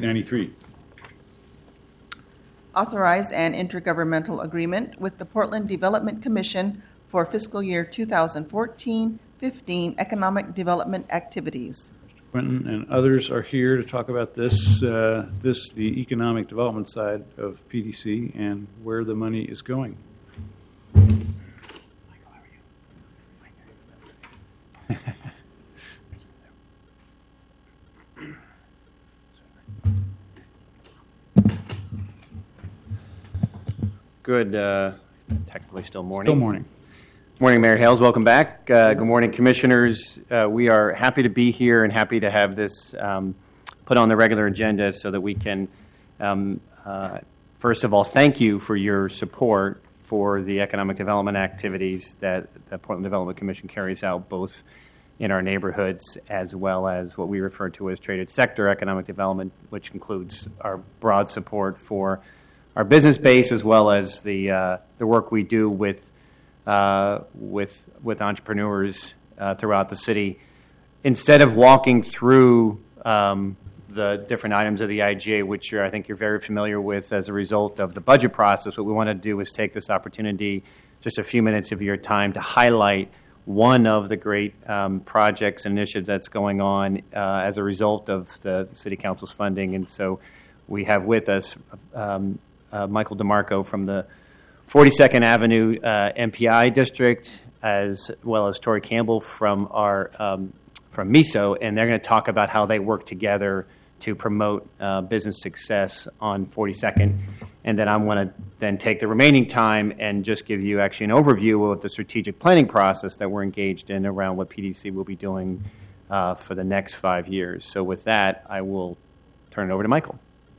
893. Authorize an intergovernmental agreement with the Portland Development Commission for fiscal year 2014-15 economic development activities. Quentin and others are here to talk about this, the economic development side of PDC and where the money is going. Good, technically still morning. Still morning. Morning, Mayor Hales. Welcome back. Good morning, Commissioners. We are happy to be here and happy to have this put on the regular agenda so that we can, first of all, thank you for your support for the economic development activities that the Portland Development Commission carries out, both in our neighborhoods as well as what we refer to as traded sector economic development, which includes our broad support for our business base as well as the work we do with entrepreneurs throughout the city. Instead of walking through the different items of the IGA, which I think you're very familiar with as a result of the budget process, what we want to do is take this opportunity, just a few minutes of your time, to highlight one of the great projects and initiatives that's going on as a result of the City Council's funding. And so we have with us Michael DeMarco from the 42nd Avenue MPI District, as well as Tori Campbell from our from MISO, and they're going to talk about how they work together to promote business success on 42nd. And then I want to then take the remaining time and just give you actually an overview of the strategic planning process that we're engaged in around what PDC will be doing for the next 5 years. So with that, I will turn it over to Michael.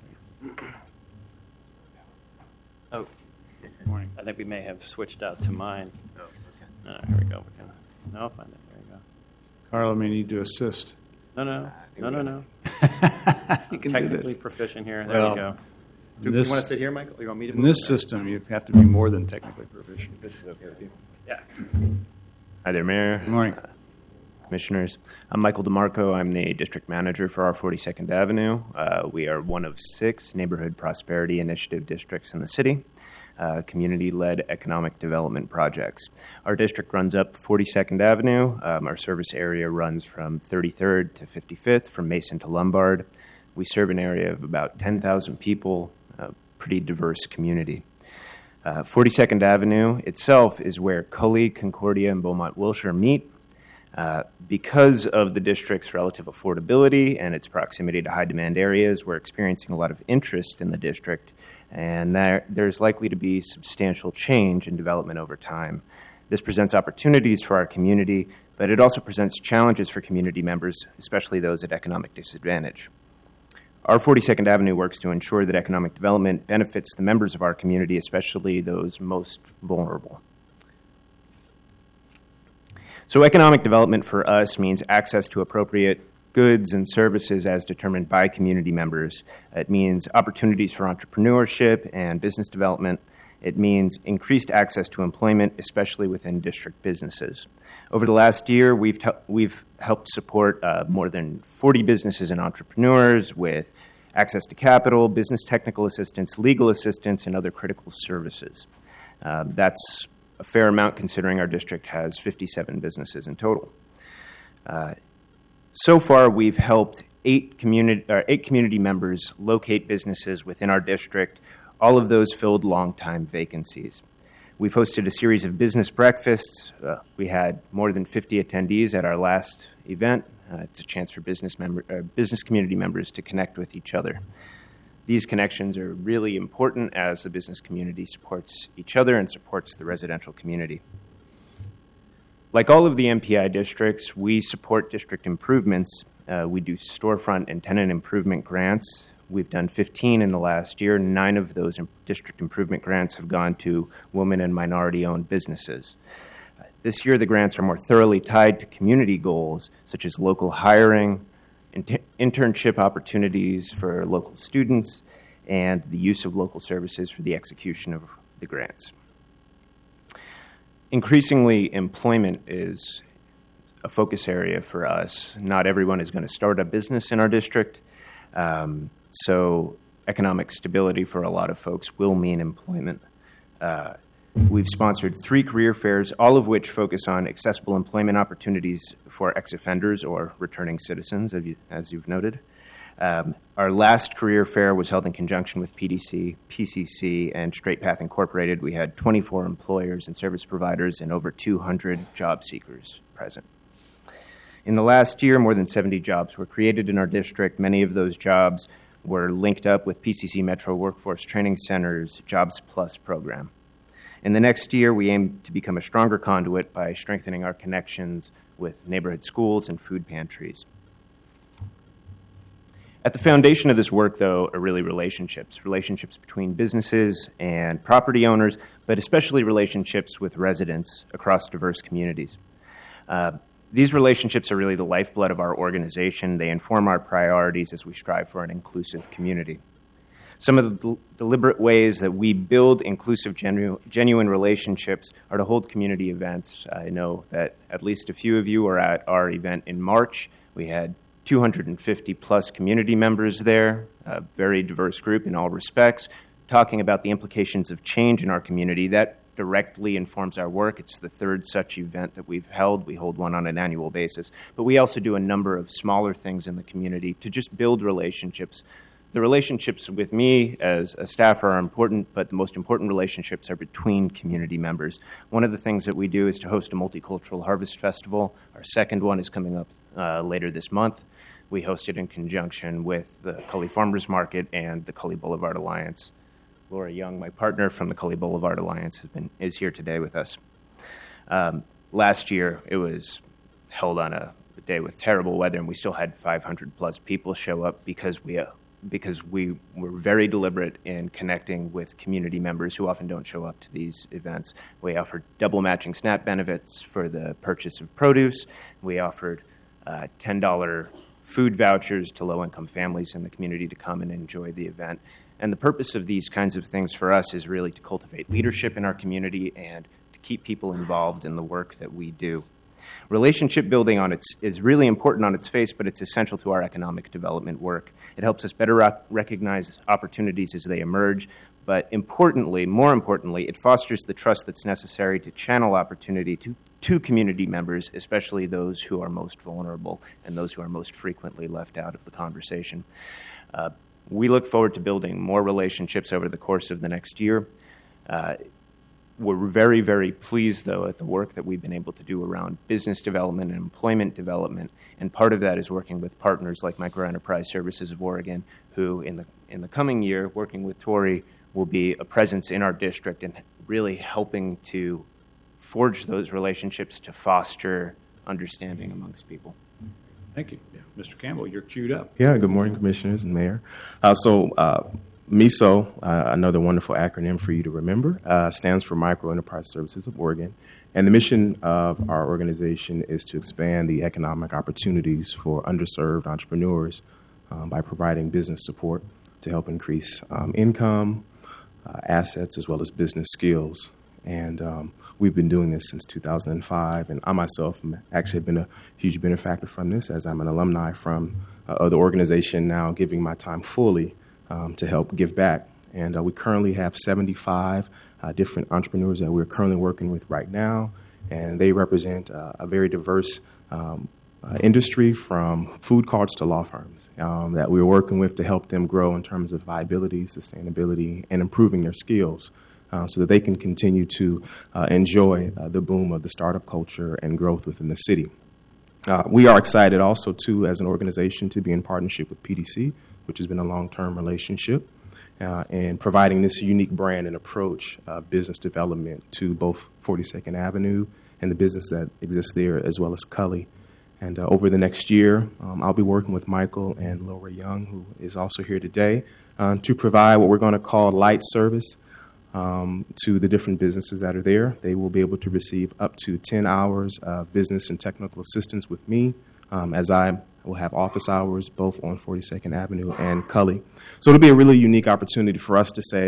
Oh, Morning. I think we may have switched out to mine. Oh, okay. Here we go. No, I'll find it. There you go. Carla may need to assist. No. You can Technically do this. proficient here. There Well, you go. Do you want to sit here, Michael? Or you want me to In move? this system, you have to be more than technically proficient. This is okay with you. Yeah. Hi there, Mayor. Good morning. Commissioners. I'm Michael DeMarco. I'm the district manager for our 42nd Avenue. We are one of 6 neighborhood prosperity initiative districts in the city, community-led economic development projects. Our district runs up 42nd Avenue. Our service area runs from 33rd to 55th, from Mason to Lombard. We serve an area of about 10,000 people, a pretty diverse community. 42nd Avenue itself is where Cully, Concordia, and Beaumont-Wilshire meet. Because of the district's relative affordability and its proximity to high-demand areas, we're experiencing a lot of interest in the district, and there's likely to be substantial change in development over time. This presents opportunities for our community, but it also presents challenges for community members, especially those at economic disadvantage. Our 42nd Avenue works to ensure that economic development benefits the members of our community, especially those most vulnerable. So economic development for us means access to appropriate goods and services as determined by community members. It means opportunities for entrepreneurship and business development. It means increased access to employment, especially within district businesses. Over the last year, we've helped support more than 40 businesses and entrepreneurs with access to capital, business technical assistance, legal assistance, and other critical services. That's a fair amount considering our district has 57 businesses in total. So far, we've helped 8 community members locate businesses within our district. All of those filled long-time vacancies. We've hosted a series of business breakfasts. We had more than 50 attendees at our last event. It's a chance for business community members to connect with each other. These connections are really important as the business community supports each other and supports the residential community. Like all of the MPI districts, we support district improvements. We do storefront and tenant improvement grants. We've done 15 in the last year. 9 of those district improvement grants have gone to women and minority-owned businesses. This year, the grants are more thoroughly tied to community goals, such as local hiring, internship opportunities for local students, and the use of local services for the execution of the grants. Increasingly, employment is a focus area for us. Not everyone is going to start a business in our district. So economic stability for a lot of folks will mean employment. We've sponsored 3 career fairs, all of which focus on accessible employment opportunities for ex-offenders or returning citizens, as you've noted. Our last career fair was held in conjunction with PDC, PCC, and Straight Path Incorporated. We had 24 employers and service providers and over 200 job seekers present. In the last year, more than 70 jobs were created in our district. Many of those jobs were linked up with PCC Metro Workforce Training Center's Jobs Plus program. In the next year, we aim to become a stronger conduit by strengthening our connections with neighborhood schools and food pantries. At the foundation of this work, though, are really relationships between businesses and property owners, but especially relationships with residents across diverse communities. These relationships are really the lifeblood of our organization. They inform our priorities as we strive for an inclusive community. Some of the deliberate ways that we build inclusive, genuine relationships are to hold community events. I know that at least a few of you were at our event in March. We had 250-plus community members there, a very diverse group in all respects, talking about the implications of change in our community. That directly informs our work. It's the 3rd such event that we've held. We hold one on an annual basis. But we also do a number of smaller things in the community to just build relationships. The relationships with me as a staffer are important, but the most important relationships are between community members. One of the things that we do is to host a multicultural harvest festival. Our second one is coming up later this month. We host it in conjunction with the Cully Farmers Market and the Cully Boulevard Alliance. Laura Young, my partner from the Cully Boulevard Alliance, is here today with us. Last year, it was held on a day with terrible weather, and we still had 500-plus people show up because we were very deliberate in connecting with community members who often don't show up to these events. We offered double matching SNAP benefits for the purchase of produce. We offered $10 food vouchers to low-income families in the community to come and enjoy the event. And the purpose of these kinds of things for us is really to cultivate leadership in our community and to keep people involved in the work that we do. Relationship building is really important on its face, but it's essential to our economic development work. It helps us better recognize opportunities as they emerge, but more importantly, it fosters the trust that's necessary to channel opportunity to community members, especially those who are most vulnerable and those who are most frequently left out of the conversation. We look forward to building more relationships over the course of the next year. We're very, very pleased, though, at the work that we've been able to do around business development and employment development, and part of that is working with partners like Microenterprise Services of Oregon, who in the coming year, working with Tori, will be a presence in our district and really helping to forge those relationships to foster understanding amongst people. Thank you. Mr. Campbell, you're queued up. Yeah, good morning, Commissioners and Mayor. MISO, another wonderful acronym for you to remember, stands for Microenterprise Services of Oregon. And the mission of our organization is to expand the economic opportunities for underserved entrepreneurs by providing business support to help increase income, assets, as well as business skills. And we've been doing this since 2005. And I myself actually have been a huge benefactor from this, as I'm an alumni from the organization now, giving my time fully to help give back. And we currently have 75 different entrepreneurs that we're currently working with right now. And they represent a very diverse industry, from food carts to law firms, that we're working with to help them grow in terms of viability, sustainability, and improving their skills so that they can continue to enjoy the boom of the startup culture and growth within the city. We are excited also, too, as an organization, to be in partnership with PDC, which has been a long-term relationship, and providing this unique brand and approach business development to both 42nd Avenue and the business that exists there, as well as Cully. And over the next year, I'll be working with Michael and Laura Young, who is also here today, to provide what we're going to call light service to the different businesses that are there. They will be able to receive up to 10 hours of business and technical assistance with me, as I will have office hours both on 42nd Avenue and Cully. So it'll be a really unique opportunity for us to say,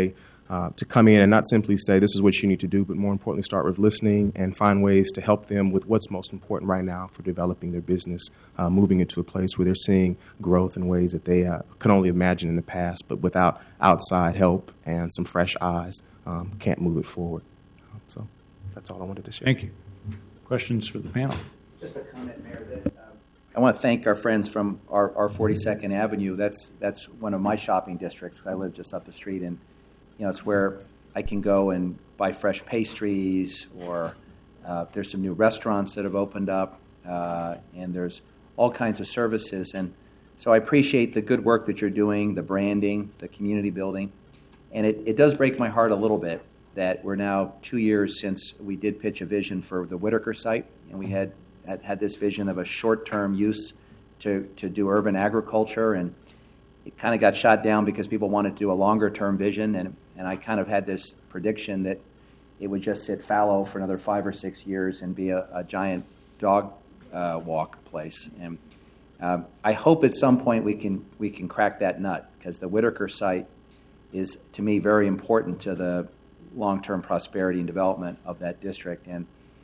to come in and not simply say this is what you need to do, but more importantly start with listening and find ways to help them with what's most important right now for developing their business, moving into a place where they're seeing growth in ways that they could only imagine in the past, but without outside help and some fresh eyes, can't move it forward. So that's all I wanted to share. Thank you. Questions for the panel? Just a comment, Mayor, that I want to thank our friends from our 42nd Avenue. That's one of my shopping districts. I live just up the street, and it's where I can go and buy fresh pastries, or there's some new restaurants that have opened up, and there's all kinds of services. And so I appreciate the good work that you're doing, the branding, the community building. And it does break my heart a little bit that we're now 2 years since we did pitch a vision for the Whitaker site, and we had this vision of a short-term use to do urban agriculture, and it kind of got shot down because people wanted to do a longer-term vision, and I kind of had this prediction that it would just sit fallow for another 5 or 6 years and be a giant dog walk place. And I hope at some point we can crack that nut, because the Whitaker site is, to me, very important to the long-term prosperity and development of that district. And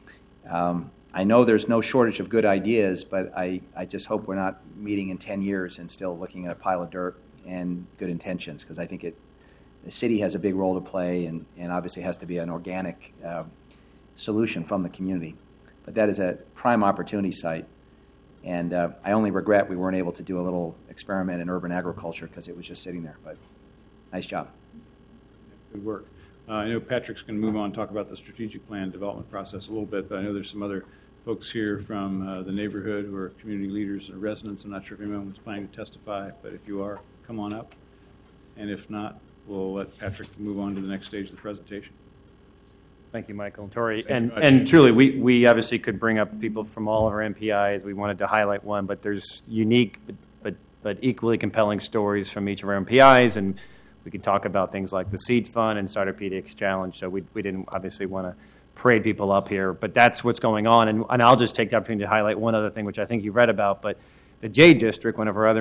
I know there's no shortage of good ideas, but I just hope we're not meeting in 10 years and still looking at a pile of dirt and good intentions, because I think the city has a big role to play, and obviously has to be an organic solution from the community. But that is a prime opportunity site, and I only regret we weren't able to do a little experiment in urban agriculture because it was just sitting there. But nice job. Good work. I know Patrick's going to move on and talk about the strategic plan development process a little bit, but I know there's some other folks here from the neighborhood who are community leaders and residents. I'm not sure if anyone was planning to testify, but if you are, come on up. And if not, we'll let Patrick move on to the next stage of the presentation. Thank you, Michael and Tori. Thank you And truly, we obviously could bring up people from all of our MPIs. We wanted to highlight one, but there's unique but equally compelling stories from each of our MPIs, and we can talk about things like the Seed Fund and Starter PDX Challenge. So we didn't obviously want to parade people up here, but that's what's going on. And I'll just take the opportunity to highlight one other thing, which I think you've read about, but the J District, one of our other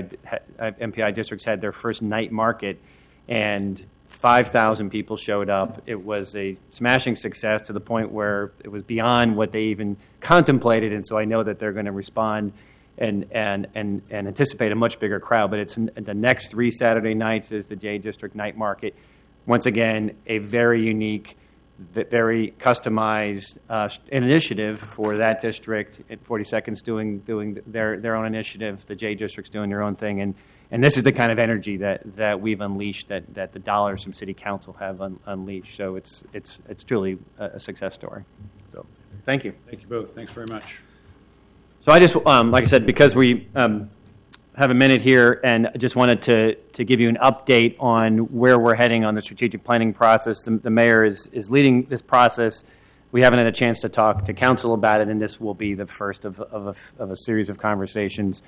MPI districts, had their first night market, and 5,000 people showed up. It was a smashing success to the point where it was beyond what they even contemplated, and so I know that they're going to respond and anticipate a much bigger crowd. But it's the next 3 Saturday nights is the J District Night Market. Once again, a very unique, very customized initiative for that district. 42nd's doing their own initiative. The J District's doing their own thing, and this is the kind of energy that we've unleashed, that the dollars from City Council have unleashed. So it's truly a success story. So thank you. Thank you both. Thanks very much. So I just, like I said, because we have a minute here, and I just wanted to give you an update on where we're heading on the strategic planning process. The mayor is leading this process. We haven't had a chance to talk to council about it, and this will be the first of a series of conversations.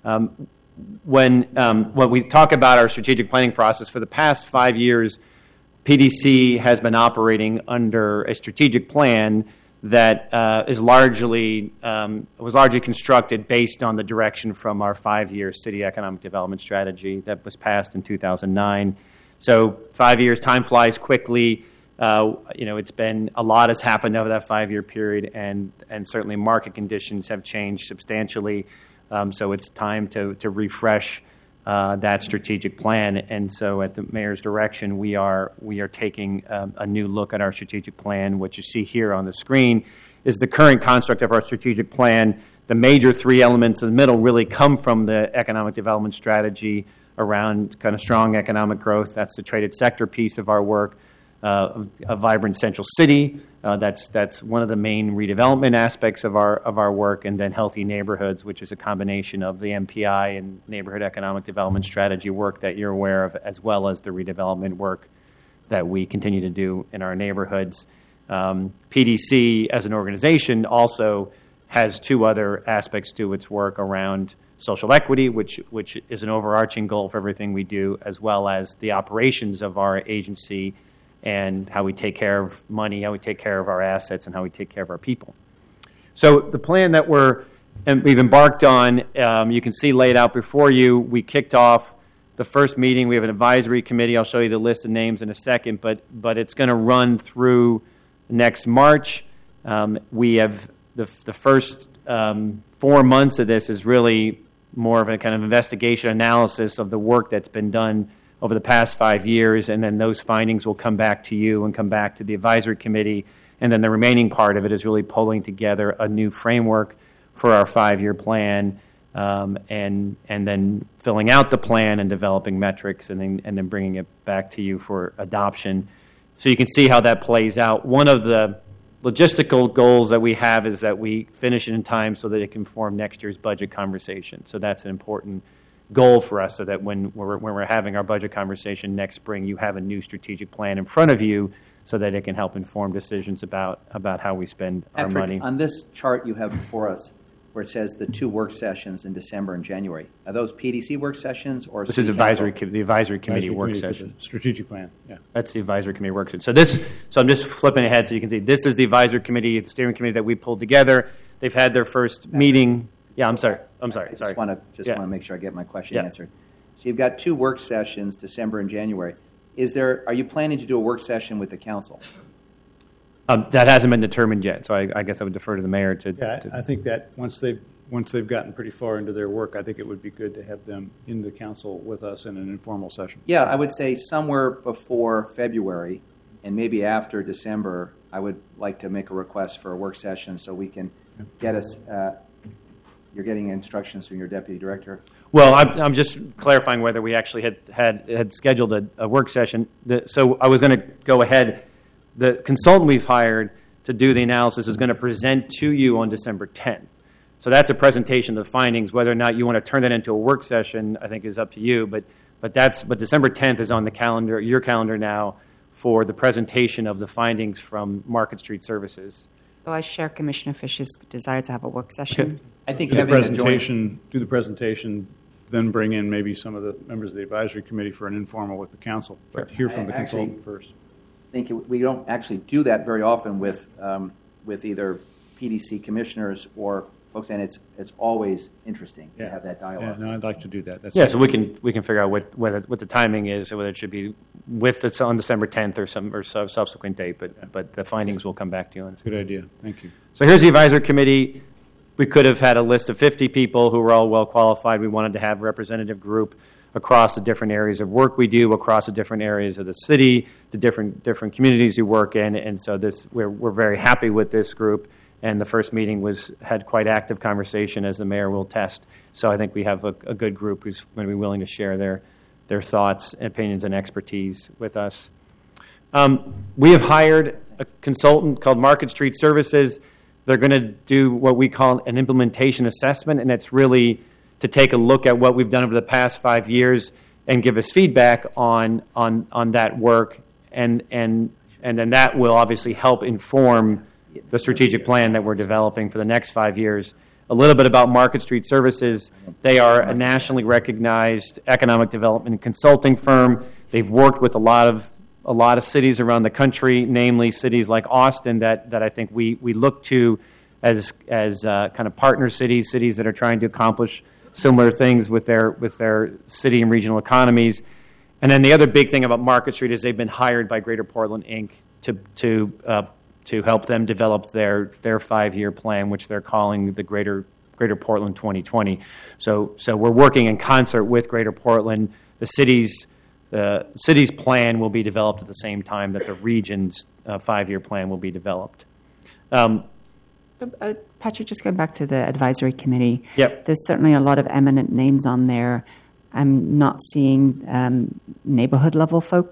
When we talk about our strategic planning process, for the past 5 years, PDC has been operating under a strategic plan that was largely constructed based on the direction from our 5-year city economic development strategy that was passed in 2009. So 5 years, time flies quickly. It's been a lot has happened over that 5-year period, and certainly market conditions have changed substantially. So it's time to refresh that strategic plan. And so at the mayor's direction, we are taking a new look at our strategic plan. What you see here on the screen is the current construct of our strategic plan. The major 3 elements in the middle really come from the economic development strategy around kind of strong economic growth. That's the traded sector piece of our work. A vibrant central city. That's one of the main redevelopment aspects of our work, and then healthy neighborhoods, which is a combination of the MPI and neighborhood economic development strategy work that you're aware of, as well as the redevelopment work that we continue to do in our neighborhoods. PDC, as an organization, also has 2 other aspects to its work around social equity, which is an overarching goal for everything we do, as well as the operations of our agency and how we take care of money, how we take care of our assets, and how we take care of our people. So the plan that we've embarked on, you can see laid out before you. We kicked off the first meeting. We have an advisory committee. I'll show you the list of names in a second, but it's going to run through next March. We have the first 4 months of this is really more of a kind of investigation analysis of the work that's been done over the past 5 years, and then those findings will come back to you and come back to the advisory committee. And then the remaining part of it is really pulling together a new framework for our 5-year plan, and then filling out the plan and developing metrics, and then bringing it back to you for adoption. So you can see how that plays out. One of the logistical goals that we have is that we finish it in time so that it can form next year's budget conversation. So that's an important goal for us, so that when we're having our budget conversation next spring, you have a new strategic plan in front of you, so that it can help inform decisions about how we spend our money. On this chart you have before us, where it says the 2 work sessions in December and January, are those PDC work sessions or This City is the advisory committee work Committee for session. the strategic plan, yeah. That's the advisory committee work session. So I'm just flipping ahead so you can see this is the advisory committee, the steering committee that we pulled together. They've had their first meeting. Yeah, I'm sorry. I just want to make sure I get my question Yeah. answered. So you've got 2 work sessions, December and January. Are you planning to do a work session with the council? That hasn't been determined yet, so I guess I would defer to the mayor to. Yeah, I think that once they've gotten pretty far into their work, I think it would be good to have them in the council with us in an informal session. Yeah, I would say somewhere before February and maybe after December, I would like to make a request for a work session so we can get us. You're getting instructions from your deputy director. Well, I'm just clarifying whether we actually had scheduled a work session. So I was going to go ahead. The consultant we've hired to do the analysis is going to present to you on December 10th. So that's a presentation of the findings. Whether or not you want to turn that into a work session, I think, is up to you. But December 10th is on the calendar, your calendar now, for the presentation of the findings from Market Street Services. So I share Commissioner Fish's desire to have a work session. Okay. I think Do the having a joint. presentation, then bring in maybe some of the members of the advisory committee for an informal with the council, but hear from the consultant first. I think we don't actually do that very often with either PDC commissioners or folks, and it's always interesting to have that Yeah, dialogue. no, I'd like to do that. That's So we can figure out what the timing is, or whether it should be on December 10th or some subsequent date. But the findings will come back to you on. Good idea. Thank you. So here's the advisory committee. We could have had a list of 50 people who were all well qualified. We wanted to have a representative group across the different areas of work we do, across the different areas of the city, the different communities we work in, and so we're very happy with this group. And the first meeting had quite active conversation, as the mayor will attest. So I think we have a good group who's going to be willing to share their thoughts, opinions, and expertise with us. We have hired a consultant called Market Street Services. They're going to do what we call an implementation assessment, and it's really to take a look at what we've done over the past 5 years and give us feedback on that work, and then that will obviously help inform the strategic plan that we're developing for the next 5 years. A little bit about Market Street Services. They are a nationally recognized economic development and consulting firm. They've worked with a lot of cities around the country, namely cities like Austin that I think we look to as kind of partner cities that are trying to accomplish similar things with their city and regional economies. And then the other big thing about Market Street is they've been hired by Greater Portland, Inc. to help them develop their 5-year plan, which they're calling the Greater Portland 2020. So we're working in concert with Greater Portland. The city's plan will be developed at the same time that the region's 5-year plan will be developed. Patrick, just going back to the advisory committee. Yep. There's certainly a lot of eminent names on there. I'm not seeing neighborhood level folks.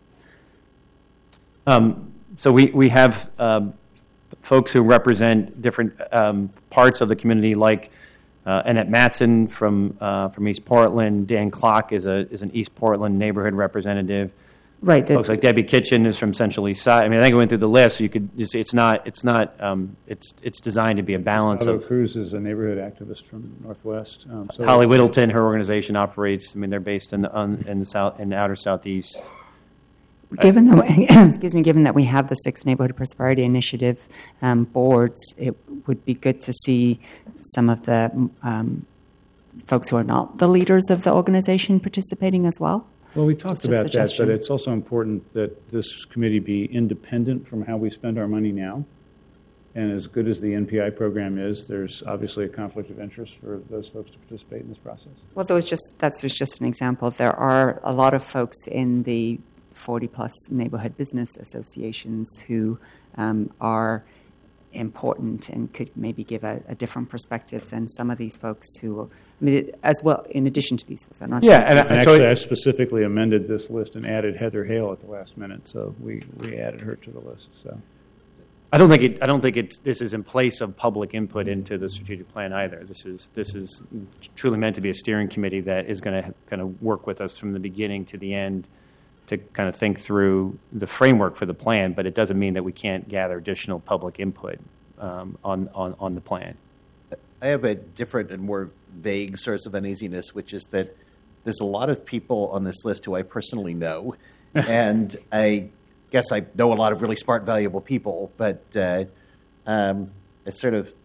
So we have folks who represent different parts of the community, like Annette Matson from East Portland. Dan Klock is an East Portland neighborhood representative. Right. Folks like Debbie Kitchen is from Central East Side. I mean, I think I went through the list. So you could just it's designed to be a balance Otto of. Cruz is a neighborhood activist from Northwest. Holly Whittleton, her organization operates. I mean, they're based in the outer southeast. Given that we have the 6 Neighborhood Prosperity Initiative boards, it would be good to see some of the folks who are not the leaders of the organization participating as well? Well, we talked Just a about that, suggestion. but it's also important that this committee be independent from how we spend our money now. And as good as the NPI program is, there's obviously a conflict of interest for those folks to participate in this process. Well, that was just an example. There are a lot of folks in the 40-plus neighborhood business associations who are important and could maybe give a different perspective than some of these folks who, I mean, as well, in addition to these folks. I'm not saying- And actually, I specifically amended this list and added Heather Hale at the last minute, so we added her to the list. So I don't think this is in place of public input into the strategic plan either. This is truly meant to be a steering committee that is going to kind of work with us from the beginning to the end to kind of think through the framework for the plan. But it doesn't mean that we can't gather additional public input on the plan. I have a different and more vague source of uneasiness, which is that there's a lot of people on this list who I personally know, and I guess I know a lot of really smart, valuable people, but it's sort of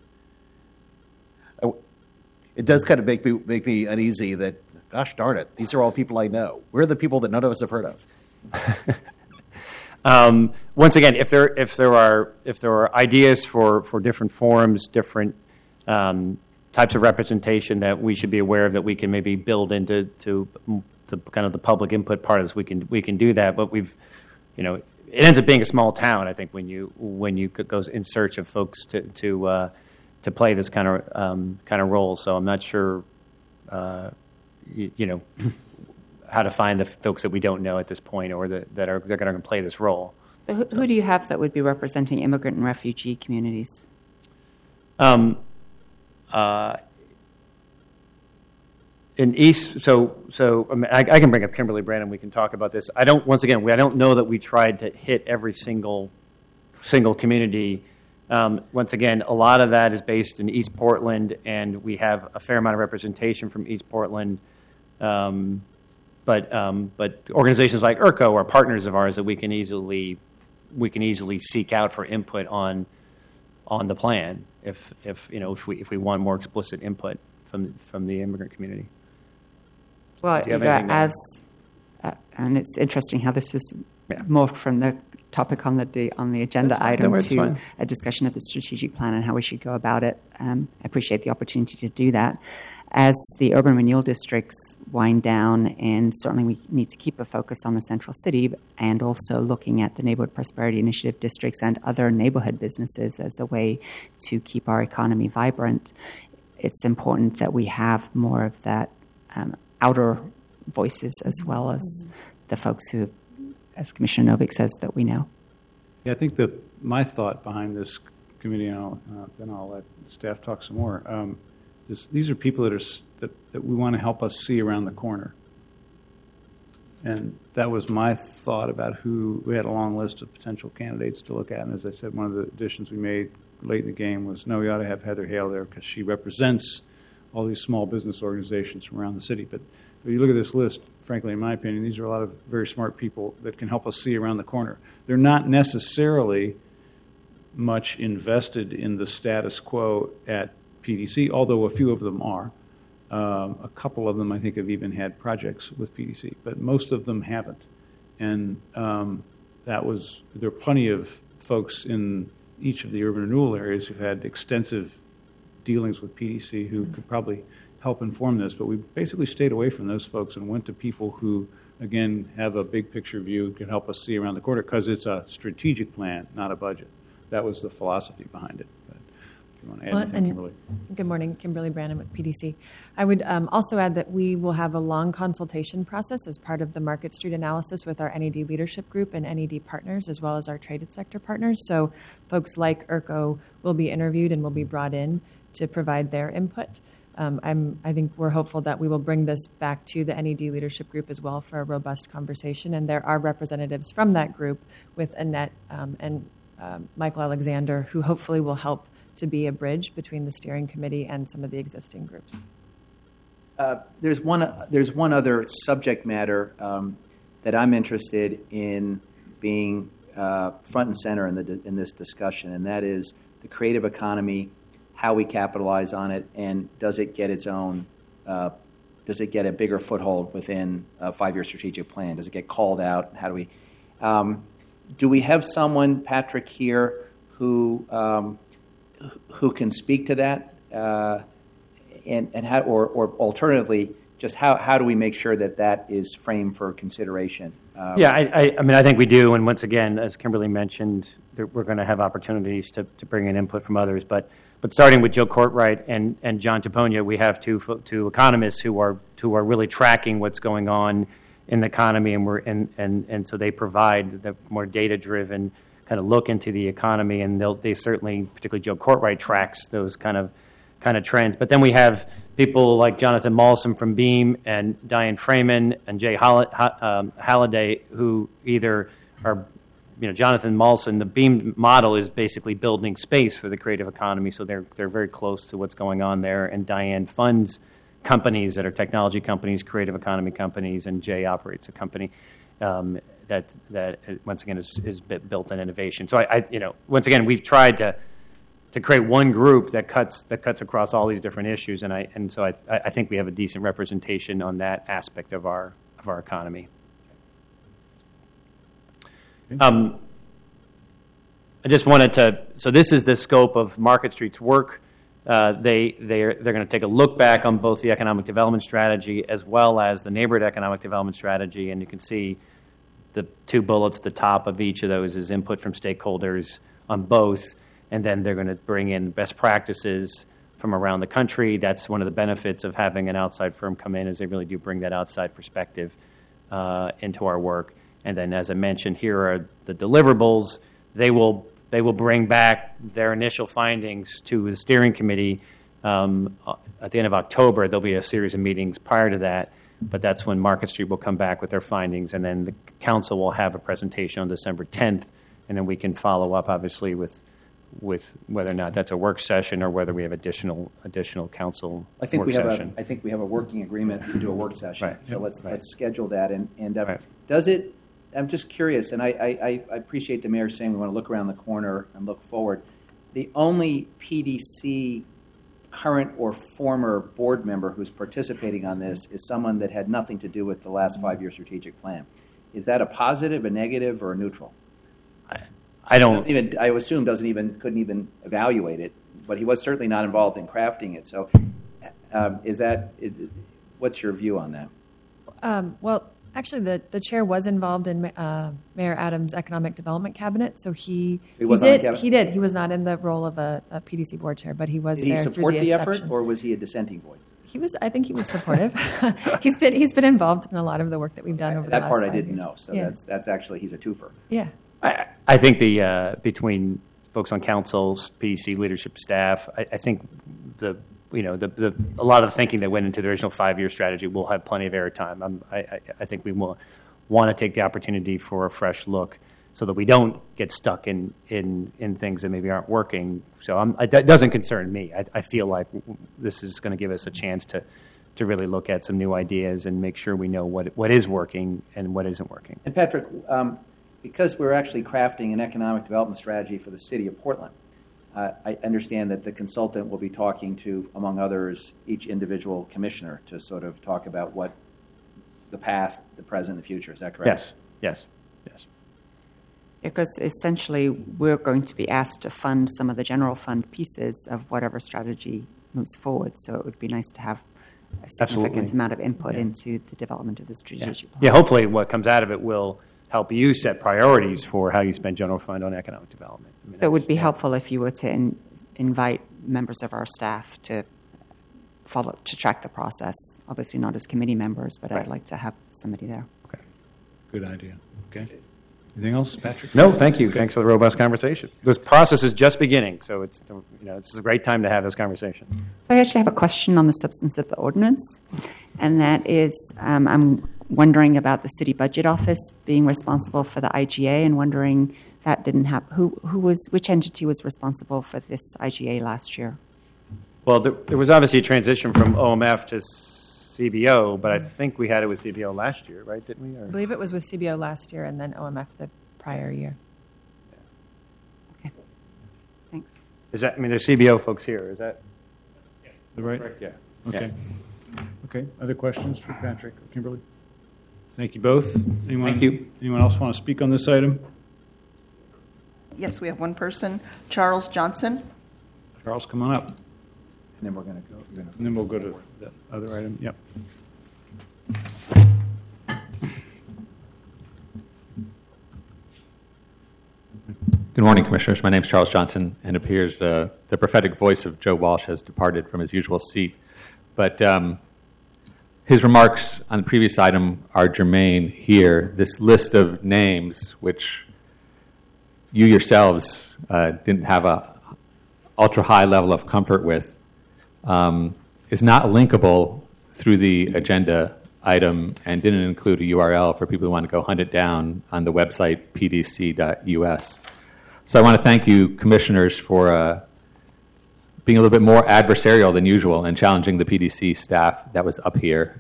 it does kind of make me uneasy that, gosh darn it, these are all people I know. Where are the people that none of us have heard of? Once again, if there are ideas for different forums, different types of representation that we should be aware of that we can maybe build into kind of the public input part of this, we can do that. But it ends up being a small town, I think, when you go in search of folks to play this kind of role. So I'm not sure, how to find the folks that we don't know at this point or that are going to play this role. So who do you have that would be representing immigrant and refugee communities? In East, so I mean, I can bring up Kimberly Brandon. We can talk about this. I don't know that we tried to hit every single community. Once again, a lot of that is based in East Portland, and we have a fair amount of representation from East Portland. But organizations like IRCO are partners of ours that we can easily seek out for input on the plan if we want more explicit input from the immigrant community. Well, and it's interesting how this is morphed from the topic on the agenda item to a discussion of the strategic plan and how we should go about it. I appreciate the opportunity to do that. As the urban renewal districts wind down, and certainly we need to keep a focus on the central city and also looking at the Neighborhood Prosperity Initiative districts and other neighborhood businesses as a way to keep our economy vibrant, it's important that we have more of that outer voices as well as the folks who, as Commissioner Novick says, that we know. Yeah, I think that my thought behind this committee, and then I'll let staff talk some more, these are people that we want to help us see around the corner. And that was my thought about who. We had a long list of potential candidates to look at, and as I said, one of the additions we made late in the game was, no, we ought to have Heather Hale there because she represents all these small business organizations from around the city. But if you look at this list, frankly, in my opinion, these are a lot of very smart people that can help us see around the corner. They're not necessarily much invested in the status quo at PDC, although a few of them are. A couple of them, I think, have even had projects with PDC, but most of them haven't. And there are plenty of folks in each of the urban renewal areas who've had extensive dealings with PDC who could probably help inform this, but we basically stayed away from those folks and went to people who, again, have a big picture view, can help us see around the corner, because it's a strategic plan, not a budget. That was the philosophy behind it. But if you want to add anything, Kimberly. Good morning, Kimberly Brandon with PDC. I would also add that we will have a long consultation process as part of the Market Street analysis with our NED leadership group and NED partners, as well as our traded sector partners. So folks like IRCO will be interviewed and will be brought in to provide their input. I think we're hopeful that we will bring this back to the NED leadership group as well for a robust conversation. And there are representatives from that group with Annette and Michael Alexander, who hopefully will help to be a bridge between the steering committee and some of the existing groups. There's one other subject matter that I'm interested in being front and center in this discussion, and that is the creative economy, how we capitalize on it, and does it get its own does it get a bigger foothold within a 5-year strategic plan? Does it get called out? How do we have someone, Patrick, here who can speak to that? And how, or alternatively, just how do we make sure that is framed for consideration? Yeah, I mean, I think we do. And once again, as Kimberly mentioned, we're going to have opportunities to bring in input from others. But starting with Joe Courtwright and John Taponia, we have two economists who are really tracking what's going on in the economy, and so they provide the more data-driven kind of look into the economy, and they certainly, particularly Joe Courtwright, tracks those kind of trends. But then we have people like Jonathan Malsom from Beam and Diane Freeman and Jay Halliday, who either are, Jonathan Malsom, the Beam model is basically building space for the creative economy, so they're very close to what's going on there. And Diane funds companies that are technology companies, creative economy companies, and Jay operates a company that once again is built on innovation. So once again, we've tried to create one group that cuts across all these different issues, and so I think we have a decent representation on that aspect of our economy. I just wanted to. So this is the scope of Market Street's work. They're going to take a look back on both the economic development strategy as well as the neighborhood economic development strategy, and you can see the two bullets at the top of each of those is input from stakeholders on both, and then they're going to bring in best practices from around the country. That's one of the benefits of having an outside firm come in, is they really do bring that outside perspective into our work. And then, as I mentioned, here are the deliverables. They will bring back their initial findings to the steering committee at the end of October. There'll be a series of meetings prior to that, but that's when Market Street will come back with their findings, and then the council will have a presentation on December 10th, and then we can follow up, obviously, with whether or not that's a work session or whether we have additional council work session. I think we have a working agreement to do a work session. Right. So let's schedule that. And Right. Does it? I'm just curious, and I appreciate the mayor saying we want to look around the corner and look forward. The only PDC current or former board member who's participating on this is someone that had nothing to do with the last 5-year strategic plan. Is that a positive, a negative, or a neutral? I don't. I assume couldn't even evaluate it, but he was certainly not involved in crafting it. So, what's your view on that? Well, actually, the chair was involved in Mayor Adams' economic development cabinet, so he was on the cabinet? He did. He was not in the role of a PDC board chair, but he was Did there. he support through the inception. effort, or was he a dissenting voice? I think he was supportive. He's been involved in a lot of the work that we've done over the last 5 years. That part I didn't know. So yeah. that's actually, he's a twofer. Yeah. I think between folks on council, PDC leadership staff, I think a lot of the thinking that went into the original 5-year strategy will have plenty of airtime. I think we will want to take the opportunity for a fresh look so that we don't get stuck in things that maybe aren't working. So that doesn't concern me. I feel like this is going to give us a chance to really look at some new ideas and make sure we know what is working and what isn't working. And Patrick, because we're actually crafting an economic development strategy for the city of Portland, I understand that the consultant will be talking to, among others, each individual commissioner to sort of talk about what the past, the present, and the future. Is that correct? Yes. Because essentially, we're going to be asked to fund some of the general fund pieces of whatever strategy moves forward. So it would be nice to have a significant amount of input into the development of the strategic plan. Yeah, hopefully what comes out of it will help you set priorities for how you spend general fund on economic development. So it would be helpful if you were to invite members of our staff to track the process. Obviously not as committee members, but I'd like to have somebody there. Okay. Good idea. Okay. Anything else, Patrick? No, thank you. Thanks for the robust conversation. This process is just beginning, so it's a great time to have this conversation. So I actually have a question on the substance of the ordinance, and that is I'm wondering about the city budget office being responsible for the IGA, and wondering that didn't happen. Which entity was responsible for this IGA last year? Well, there was obviously a transition from OMF to CBO, but I think we had it with CBO last year, right? Didn't we? I believe it was with CBO last year and then OMF the prior year. Okay. Thanks. There's CBO folks here. Is that right? correct? Yeah. Okay. Yeah. Okay, other questions for Patrick or Kimberly? Thank you both. Anyone, Thank you. Anyone else want to speak on this item? Yes, we have one person, Charles Johnson. Charles, come on up. And then we're going to go. And then we'll go to the other item. Yep. Good morning, Commissioners. My name is Charles Johnson, and it appears the prophetic voice of Joe Walsh has departed from his usual seat. But his remarks on the previous item are germane here. This list of names, which you yourselves didn't have a ultra-high level of comfort with, is not linkable through the agenda item and didn't include a URL for people who want to go hunt it down on the website pdc.us. So I want to thank you, Commissioners, for being a little bit more adversarial than usual and challenging the PDC staff that was up here.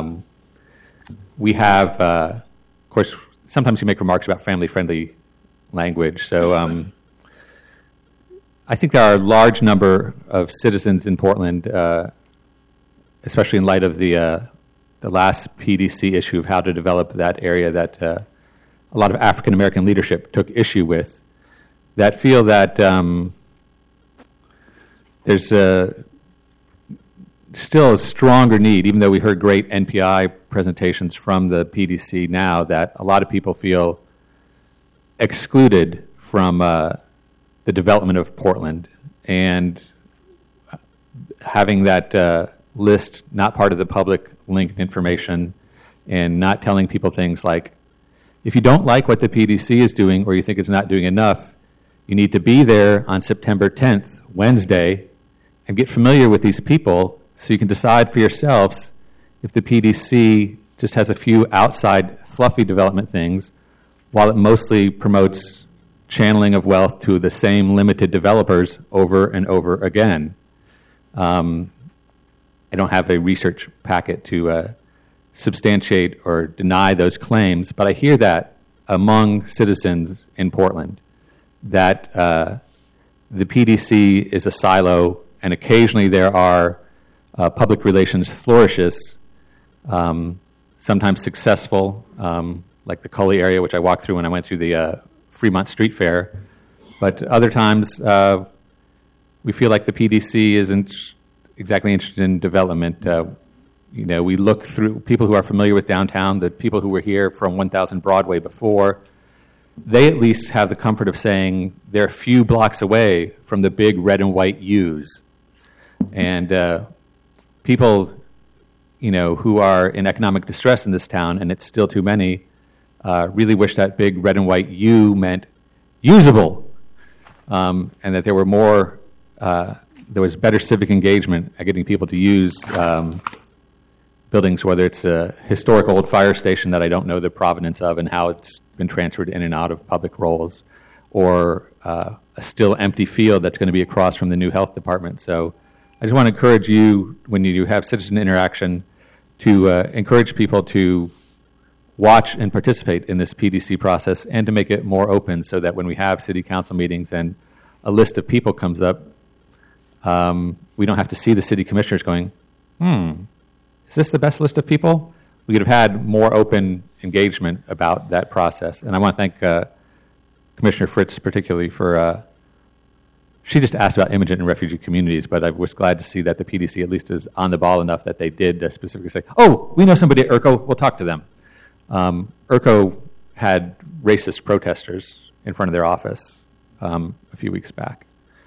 We have, of course, sometimes you make remarks about family-friendly language. So I think there are a large number of citizens in Portland, especially in light of the last PDC issue of how to develop that area that a lot of African-American leadership took issue with, that feel that there's still a stronger need, even though we heard great NPI presentations from the PDC now, that a lot of people feel excluded from the development of Portland. And having that list not part of the public linked information and not telling people things like, if you don't like what the PDC is doing or you think it's not doing enough, you need to be there on September 10th, Wednesday, and get familiar with these people so you can decide for yourselves if the PDC just has a few outside fluffy development things while it mostly promotes channeling of wealth to the same limited developers over and over again. I don't have a research packet to substantiate or deny those claims, but I hear that among citizens in Portland, that the PDC is a silo, and occasionally there are public relations flourishes, sometimes successful, like the Cully area, which I walked through when I went through the Fremont Street Fair. But other times, we feel like the PDC isn't exactly interested in development. We look through people who are familiar with downtown, the people who were here from 1000 Broadway before. They at least have the comfort of saying they're a few blocks away from the big red and white U's. And people, who are in economic distress in this town, and it's still too many, really wish that big red and white U meant usable, and that there were more, there was better civic engagement at getting people to use buildings, whether it's a historic old fire station that I don't know the provenance of and how it's been transferred in and out of public roles, or a still empty field that's going to be across from the new health department. So I just want to encourage you, when you have citizen interaction, to encourage people to watch and participate in this PDC process and to make it more open so that when we have city council meetings and a list of people comes up, we don't have to see the city commissioners going, is this the best list of people? We could have had more open engagement about that process. And I want to thank Commissioner Fritz particularly for, she just asked about immigrant and refugee communities, but I was glad to see that the PDC at least is on the ball enough that they did specifically say, oh, we know somebody at ERCO, we'll talk to them. ERCO had racist protesters in front of their office a few weeks back.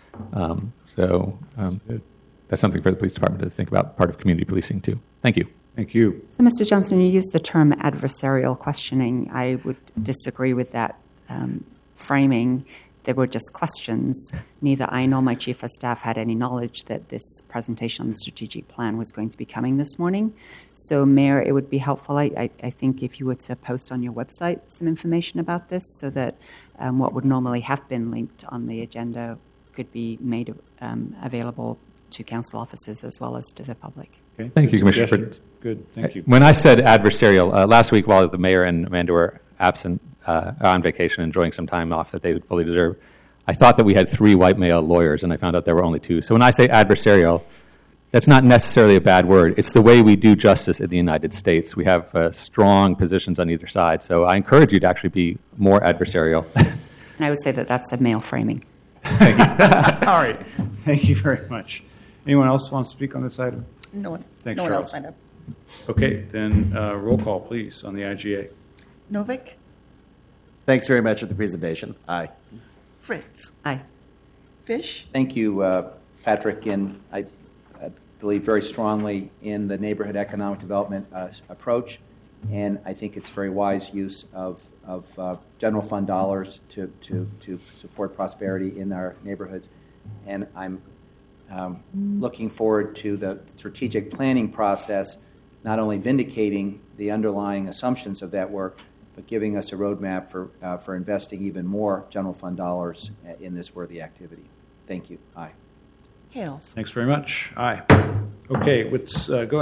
So that's something for the police department to think about, part of community policing too. Thank you. Thank you. So, Mr. Johnson, you used the term adversarial questioning. I would disagree with that framing. They were just questions. Neither I nor my chief of staff had any knowledge that this presentation on the strategic plan was going to be coming this morning. So, Mayor, it would be helpful, I think, if you were to post on your website some information about this so that what would normally have been linked on the agenda could be made available to council officers as well as to the public. Okay. Thank you, Commissioner Fritz. Good, thank you. When I said adversarial, last week while the mayor and Amanda were absent, on vacation, enjoying some time off that they fully deserve, I thought that we had 3 white male lawyers, and I found out there were only 2. So when I say adversarial, that's not necessarily a bad word. It's the way we do justice in the United States. We have strong positions on either side. So I encourage you to actually be more adversarial. And I would say that that's a male framing. Thank you. All right. Thank you very much. Anyone else want to speak on this item? No one, Thanks, no one Charles. else signed up. Okay, then roll call, please, on the IGA. Novick, Thanks very much for the presentation. Aye. Fritz, Aye. Fish, Thank you, Patrick, and I believe very strongly in the neighborhood economic development approach, and I think it's very wise use of general fund dollars to support prosperity in our neighborhoods. And I'm looking forward to the strategic planning process, not only vindicating the underlying assumptions of that work, but giving us a roadmap for investing even more general fund dollars in this worthy activity. Thank you. Aye. Hales. Thanks very much. Aye. Okay, let's go